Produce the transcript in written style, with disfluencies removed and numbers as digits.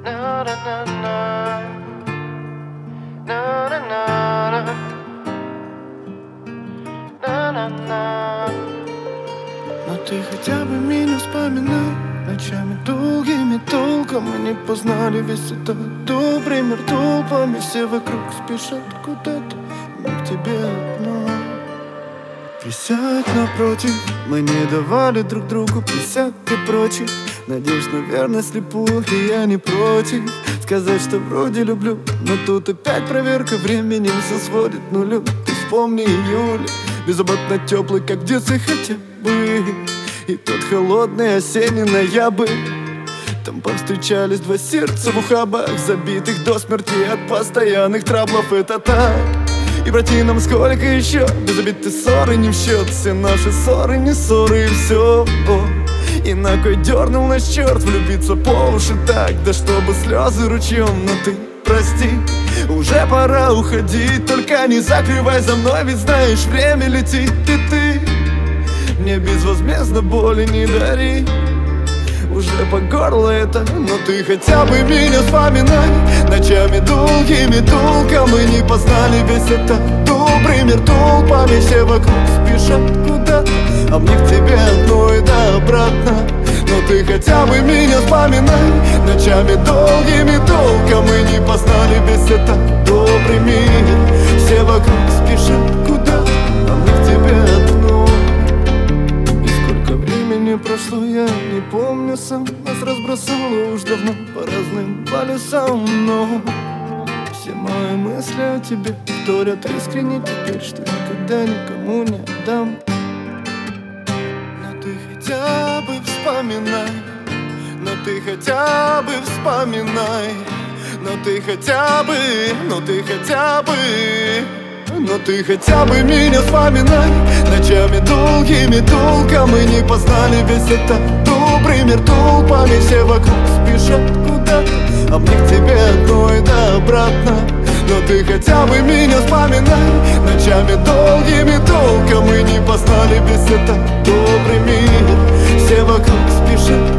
Но ты хотя бы меня вспоминай. Ночами долгими толком мы не познали весь этот добрый мир толпами. Все вокруг спешат куда-то, мы к тебе одной. Присядь напротив, мы не давали друг другу присяг и прочих надежд на верность слепую, и я не против сказать, что вроде люблю. Но тут опять проверка временем все сводит к нулю. Ты вспомни июль, беззаботно теплый, как в детстве хотя бы. И тот холодный осенний ноябрь. Там повстречались два сердца в ухабах, забитых до смерти от постоянных траблов. Это так. И пройти нам сколько еще? Безобидные ссоры не в счет. Все наши ссоры не ссоры, и все. И на кой дернул наш черт влюбиться по уши так, да чтобы слезы ручьем. Но ты прости, уже пора уходить. Только не закрывай за мной, ведь знаешь, время летит. И ты мне безвозмездно боли не дари. Уже по горло это, но ты хотя бы меня вспоминай. Ночами долгими толком мы не познали весь этот добрый мир толпами. Все вокруг спешат куда-то, а мне к тебе одной да обратно. Но ты хотя бы меня вспоминай. Ночами долгими толком мы не познали весь этот добрый мир. Все вокруг спешат куда-то, а мне к тебе одной. Прошло, я не помню сам. Нас разбросало уж давно по разным полюсам. Но все мои мысли о тебе вторят искренне теперь, что никогда никому не отдам. Но ты хотя бы вспоминай. Но ты хотя бы вспоминай. Но ты хотя бы, но ты хотя бы, но ты хотя бы меня вспоминай. Ночами долгими толком мы не познали весь этот добрый мир толпами. Все вокруг спешат куда-то, а мне к тебе одной да обратно. Но ты хотя бы меня вспоминай. Ночами долгими толком мы не познали весь этот добрый мир. Все вокруг спешат